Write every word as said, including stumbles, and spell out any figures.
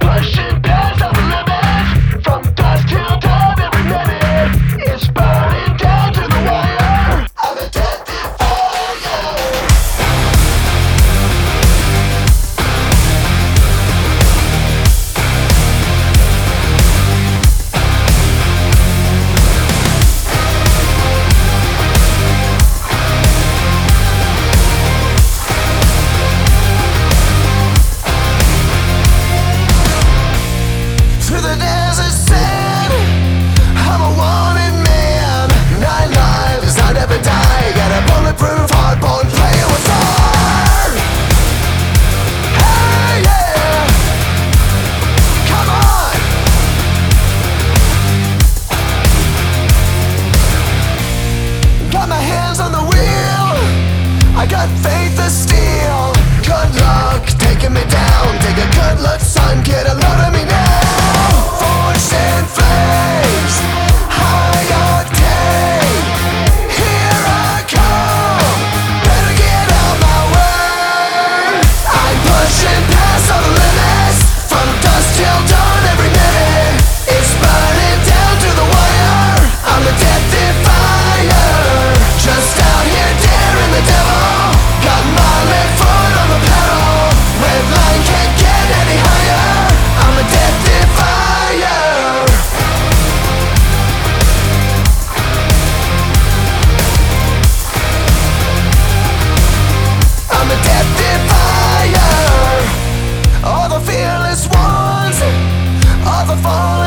pushing past all the limits. From dusk till dawn, every minute it's burning down to the wire. I'm a death defier. Through the desert sand, I'm a wanted man. Nine lives, I never die. Got a bulletproof hardbone player with fire. Hey, yeah. Come on. Got my hands on the wheel. I got faith of steel. Good luck taking me down. Take a good look, son. Get a load of me now. Forged in flames, high octane. Here I come. Better get out my way. I'm pushing past all the limits. From dusk till dawn, every minute it's burning down to the wire. I'm a death defier. Just out here daring the devil. Got my left foot on the pedal. Red line can't get any higher. I'm a death defier. I'm a death defier. All the fearless ones, all the fallen